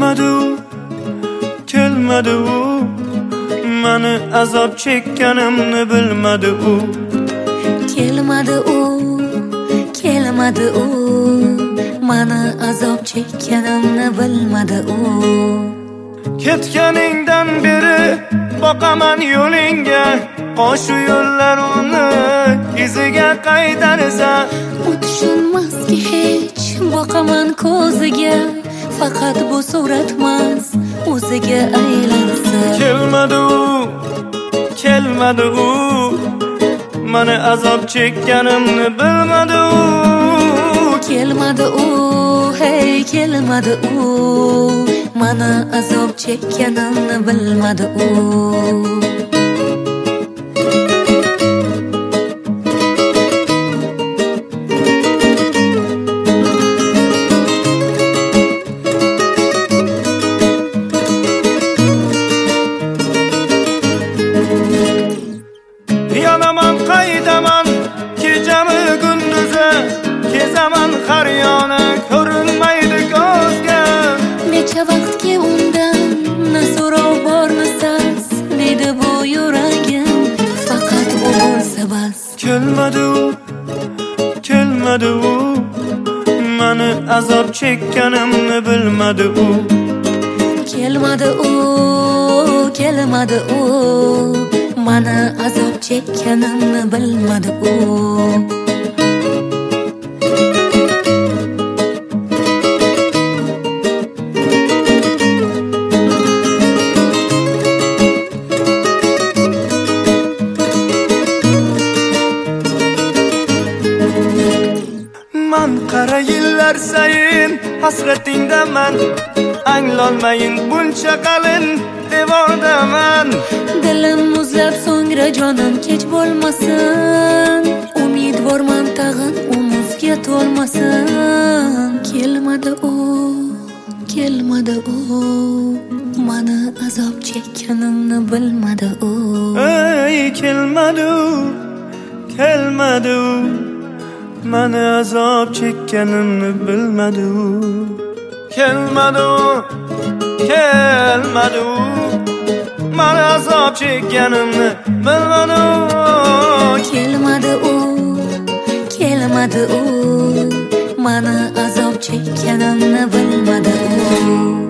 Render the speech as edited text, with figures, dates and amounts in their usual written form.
kelmadi u, mani azob chekkanimni bilmadi u. Kelmadi u, mani azob chekkanimni bilmadi u. Ketganingdan beri boqaman yo'lingga, qoshu yo'llar uni iziga qaytarsa. U tushunmaski hech boqaman ko'ziga, faqat bu suratmas o'ziga aylansa. Kelmadi u, mani azob chekkanimni bilmadi u. Kelmadi u, hey kelmadi u, mani azob chekkanimni bilmadi u. Yonaman qaydaman kechami kunduzi, kezaman har yona ko'rinmaydi ko'zga. Necha vaqtga undan na so'rov bormisiz, deydi bu yuragim, faqat u bo'lsa bas. Kelmadi u, mani azob chekkanimni bilmadi u. Kelmadi u, mani azob chekkanimni bilmadi u. Man qara yillar sayin hasratingdaman, anglolmayin buncha qalin devordaman. Dilim muzlab so'ngra jonim kech bo'lmasin, umidvorman tag'in u muzga to'lmasin. Kelmadi u, mani azob chekkanimni bilmadi u. Ey kelmadi u, mani azob chekkanimni bilmadi u. Kelmadi u, mani azob chekkanimni bilmadi u. Kelmadi u, mani azob chekkanimni bilmadi u.